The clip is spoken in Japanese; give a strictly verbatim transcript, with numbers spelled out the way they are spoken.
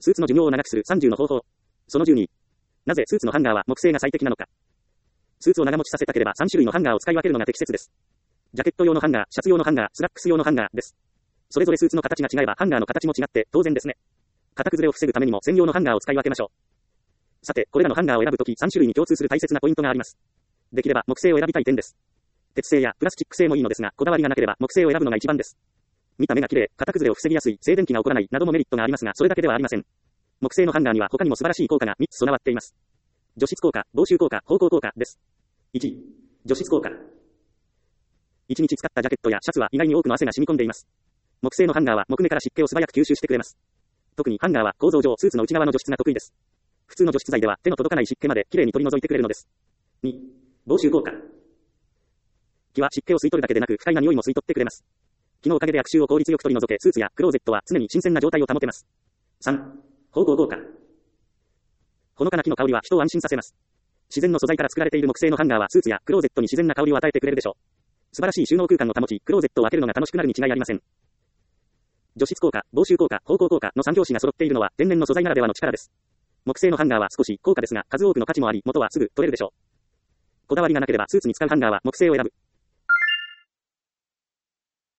スーツの寿命を長くするさんじゅうの方法。そのじゅうに。なぜスーツのハンガーは木製が最適なのか。スーツを長持ちさせたければさん種類のハンガーを使い分けるのが適切です。ジャケット用のハンガー、シャツ用のハンガー、スラックス用のハンガーです。それぞれスーツの形が違えばハンガーの形も違って当然ですね。型崩れを防ぐためにも専用のハンガーを使い分けましょう。さて、これらのハンガーを選ぶときさん種類に共通する大切なポイントがあります。できれば木製を選びたい点です。鉄製やプラスチック製もいいのですが、こだわりがなければ木製を選ぶのが一番です。見た目が綺麗、型崩れを防ぎやすい、静電気が起こらないなどもメリットがありますが、それだけではありません。木製のハンガーには他にも素晴らしい効果がみっつ備わっています。除湿効果、防臭効果、方向効果です。いち. 除湿効果。いちにち使ったジャケットやシャツは意外に多くの汗が染み込んでいます。木製のハンガーは木目から湿気を素早く吸収してくれます。特にハンガーは構造上スーツの内側の除湿が得意です。普通の除湿剤では手の届かない湿気まできれいに取り除いてくれるのです。に. 防臭効果。木は湿気を吸い取るだけでなく不快な匂いも吸い取ってくれます。木のおかげで悪臭を効率よく取り除け、スーツやクローゼットは常に新鮮な状態を保てます。さん. 芳香効果。ほのかな木の香りは人を安心させます。自然の素材から作られている木製のハンガーはスーツやクローゼットに自然な香りを与えてくれるでしょう。素晴らしい収納空間を保ち、クローゼットを開けるのが楽しくなるに違いありません。除湿効果、防臭効果、芳香効果のさん拍子が揃っているのは天然の素材ならではの力です。木製のハンガーは少し高価ですが数多くの価値もあり、元はすぐ取れるでしょう。こだわりがなければスーツに使うハンガーは木製を選ぶ。